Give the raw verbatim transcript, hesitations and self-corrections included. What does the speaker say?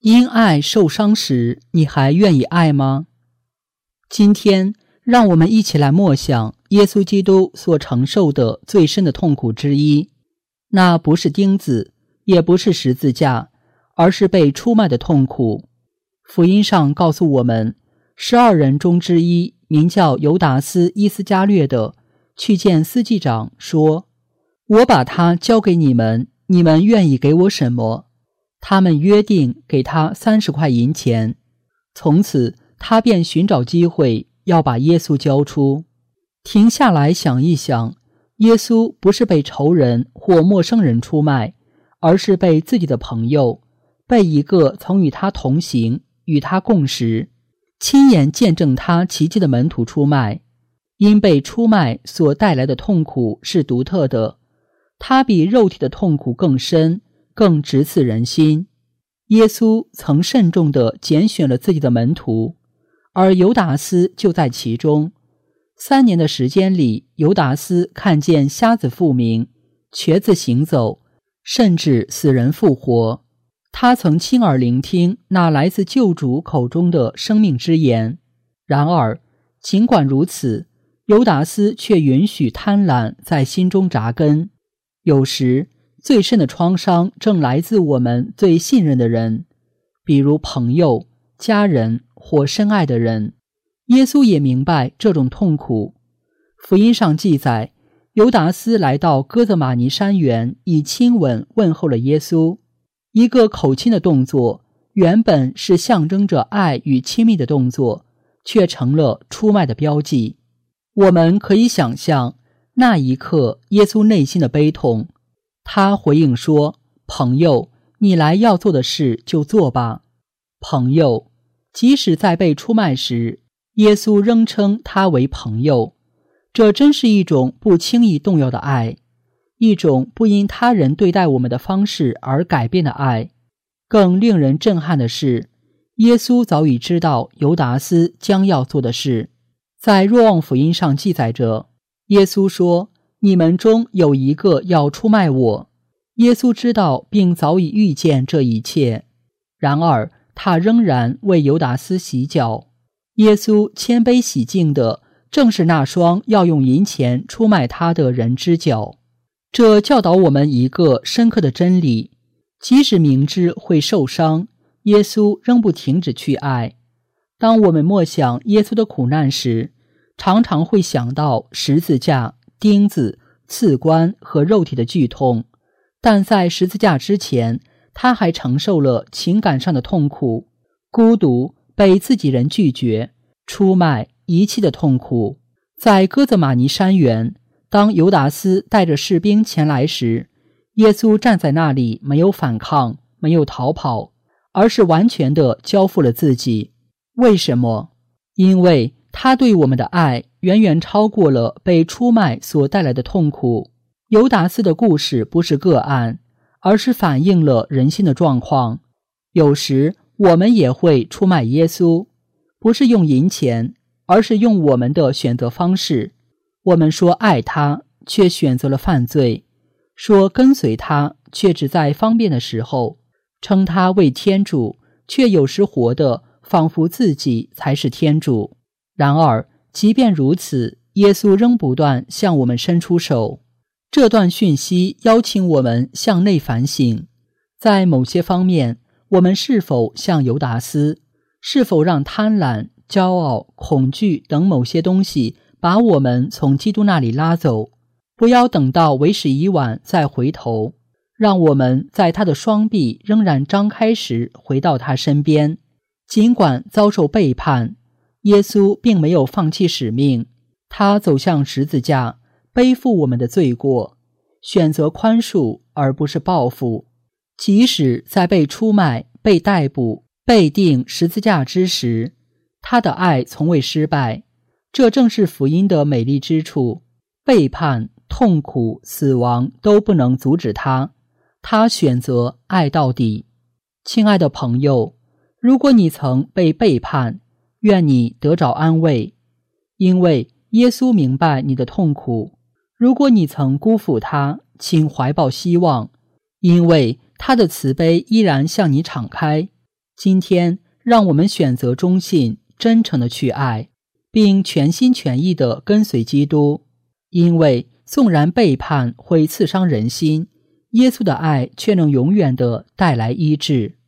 因爱受伤时，你还愿意爱吗？今天让我们一起来默想耶稣基督所承受的最深的痛苦之一，那不是钉子，也不是十字架，而是被出卖的痛苦。福音上告诉我们，十二人中之一名叫犹达斯伊斯加略的，去见司祭长说，我把他交给你们，你们愿意给我什么？他们约定给他三十块银钱。从此他便寻找机会要把耶稣交出。停下来想一想，耶稣不是被仇人或陌生人出卖，而是被自己的朋友，被一个曾与他同行、与他共食、亲眼见证他奇迹的门徒出卖。因被出卖所带来的痛苦是独特的，它比肉体的痛苦更深，更直刺人心。耶稣曾慎重地拣选了自己的门徒，而犹达斯就在其中。三年的时间里，犹达斯看见瞎子复明，瘸子行走，甚至死人复活。他曾亲耳聆听那来自救主口中的生命之言。然而，尽管如此，犹达斯却允许贪婪在心中扎根。有时最深的创伤正来自我们最信任的人，比如朋友、家人或深爱的人。耶稣也明白这种痛苦。福音上记载，犹达斯来到哥泽玛尼山园，以亲吻问候了耶稣。一个口亲的动作，原本是象征着爱与亲密的动作，却成了出卖的标记。我们可以想象那一刻耶稣内心的悲痛。他回应说，朋友，你来要做的事就做吧。朋友，即使在被出卖时，耶稣仍称他为朋友。这真是一种不轻易动摇的爱，一种不因他人对待我们的方式而改变的爱。更令人震撼的是，耶稣早已知道犹达斯将要做的事。在若望福音上记载着，耶稣说，你们中有一个要出卖我。耶稣知道并早已预见这一切，然而他仍然为犹达斯洗脚。耶稣谦卑洗净的正是那双要用银钱出卖他的人之脚。这教导我们一个深刻的真理，即使明知会受伤，耶稣仍不停止去爱。当我们默想耶稣的苦难时，常常会想到十字架、钉子、刺冠和肉体的剧痛，但在十字架之前，他还承受了情感上的痛苦，孤独，被自己人拒绝、出卖、遗弃的痛苦。在哥泽玛尼山园，当犹达斯带着士兵前来时，耶稣站在那里，没有反抗，没有逃跑，而是完全地交付了自己。为什么？因为他对我们的爱远远超过了被出卖所带来的痛苦。犹达斯的故事不是个案，而是反映了人心的状况。有时我们也会出卖耶稣，不是用银钱，而是用我们的选择方式。我们说爱他，却选择了犯罪；说跟随他，却只在方便的时候；称他为天主，却有时活得仿佛自己才是天主。然而，即便如此，耶稣仍不断向我们伸出手。这段讯息邀请我们向内反省，在某些方面，我们是否像犹达斯，是否让贪婪、骄傲、恐惧等某些东西把我们从基督那里拉走？不要等到为时已晚再回头，让我们在他的双臂仍然张开时回到他身边。尽管遭受背叛，耶稣并没有放弃使命，他走向十字架，背负我们的罪过，选择宽恕而不是报复。即使在被出卖、被逮捕、被钉十字架之时，他的爱从未失败。这正是福音的美丽之处。背叛、痛苦、死亡都不能阻止他，他选择爱到底。亲爱的朋友，如果你曾被背叛，愿你得着安慰，因为耶稣明白你的痛苦。如果你曾辜负他，请怀抱希望，因为他的慈悲依然向你敞开。 今天，让我们选择忠信、真诚的去爱，并全心全意地跟随基督。因为纵然背叛会刺伤人心，耶稣的爱却能永远地带来医治。